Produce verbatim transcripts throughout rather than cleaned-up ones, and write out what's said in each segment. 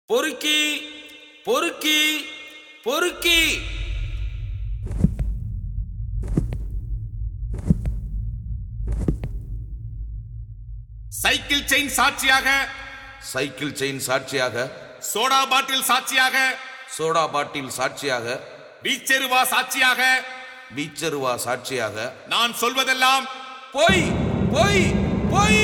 பொறுக்கி பொறுக்கி பொறுக்கி சைக்கிள் செயின் சாட்சியாக சைக்கிள் செயின் சாட்சியாக சோடா பாட்டில் சாட்சியாக சோடா பாட்டில் சாட்சியாக வீச்செருவா சாட்சியாக வீச்சருவா சாட்சியாக நான் சொல்வதெல்லாம் பொய் பொய் பொய்.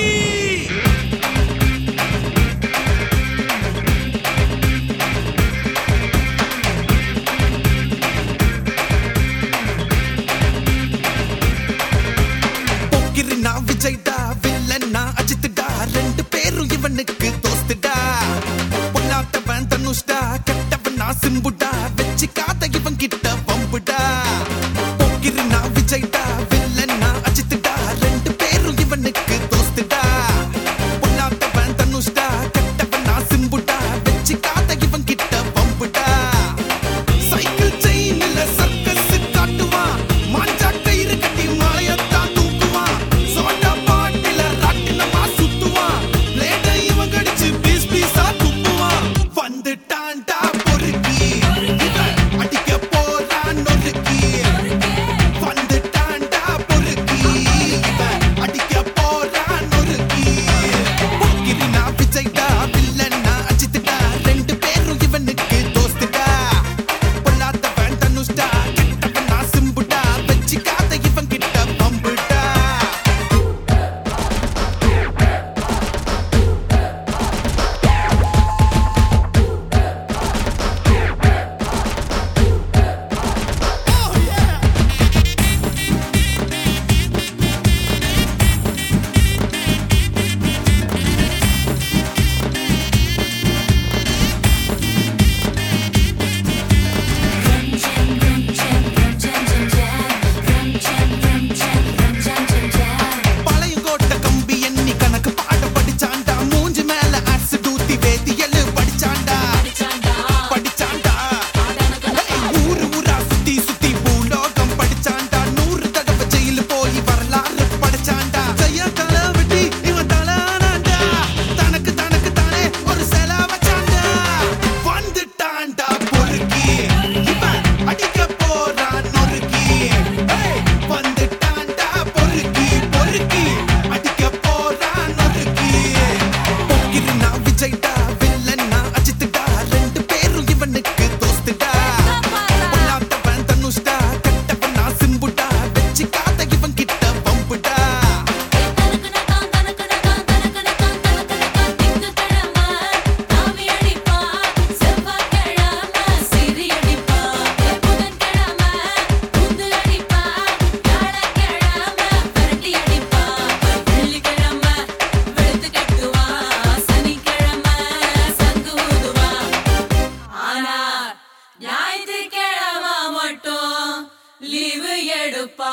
விஜய்டா வில்லன்னா அஜித்டா ரெண்டு பேரும் இவனுக்கு தோஸ்துடா. பொல்லாதவன் தனுஷ்டா கெட்டவன் நான் சிம்புடா வெச்சிக்காத இவன் கிட்ட பம்புடா. போக்கிருனா விஜய்டா வில்லன்னா அஜித்டா ரெண்டு பேரும் இவனுக்கு தோஸ்துடா. பொல்லாதவன் தனுஷ்டா கெட்டவன் நான் சிம்புடா வெச்சிக்காத இவன் கிட்ட பம்புடா. சைக்கிள் செயின்ல சர்க்கஸ் காட்டுவான் மாஞ்சா கயிறு கட்டி மாலையத்தான் தூக்குவான். சோடா பாட்டில ராட்டினமா சுத்துவான் பிளேட இவன் கடிச்சு பீஸ் பீஸா துப்புவான். வந்துட்டான்டா பொறுக்கி இவன் அடிக்க போறான் நொறுக்கி. வந்துட்டான்டா பொறுக்கி இவன் அடிக்க போறான் நொறுக்கி. போக்கிரினா விஜய்டா வில்லன்னா அஜித்டா ரெண்டு பேரும் இவனுக்கு தோஸ்துடா. பொல்லாதவன் தனுஷ்டா கெட்டவன் நான் சிம்புடா வெச்சிக்காத இவன் கிட்ட பம்புடா. பழையங்கோட்ட கம்பி எண்ணி கணக்கு பாட படிச்சாண்டா. மூஞ்சி மேல ஆசிட் ஊத்தி வேதியலு படிச்சாண்டா படிச்சாண்டா. ஊரு ஊரா சுத்தி சுத்தி பூலோகம் படிச்சாண்டா. நூறு தடவை ஜெயிலு போய் வரலாறு படிச்சாண்டா. ஜெயா தலை வெட்டி இவன் தலானாண்டா. தனக்கு தனக்கு தானே ஒரு செல வச்சாண்டா. வந்துட்டாண்டா பொறுக்கி இவன் அடிக்க போறான் நொறுக்கி. வந்துட்டாண்டா பொறுக்கி பொறுக்கி அடிக்க போறான் நொறுக்கி. போக்கிருனா விஜய்டா வில்லன்னா அஜித்டா ரெண்டு பேரும் இவனுக்கு தோஸ்துடா. பொல்லாதவன் தனுஷ்டா கெட்டவன் நான் சிம்புடா வெச்சிக்காத இவன் கிட்ட பம்புடா. லீவு எடுப்பா.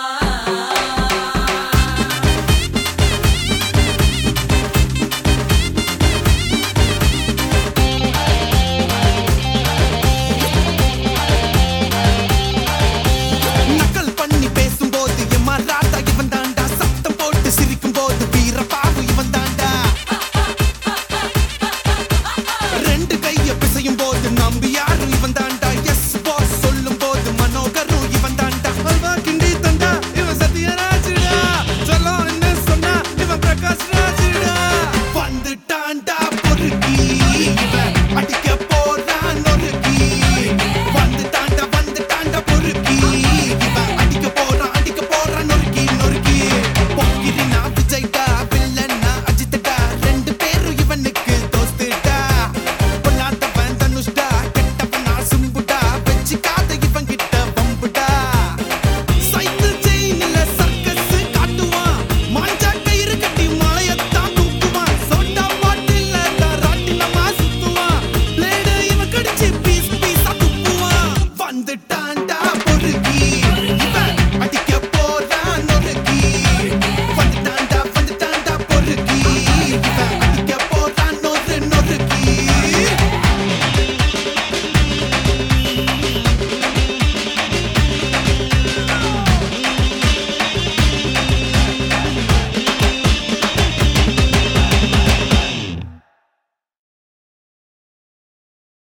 நக்கல் பண்ணி பேசும்போது எம்மா ராதா இவன் தாண்டா. சத்தம் போட்டு சிரிக்கும் போது வீரபாவு இவன் தாண்டா. ரெண்டு கைய பிசையும் போது நம்பியா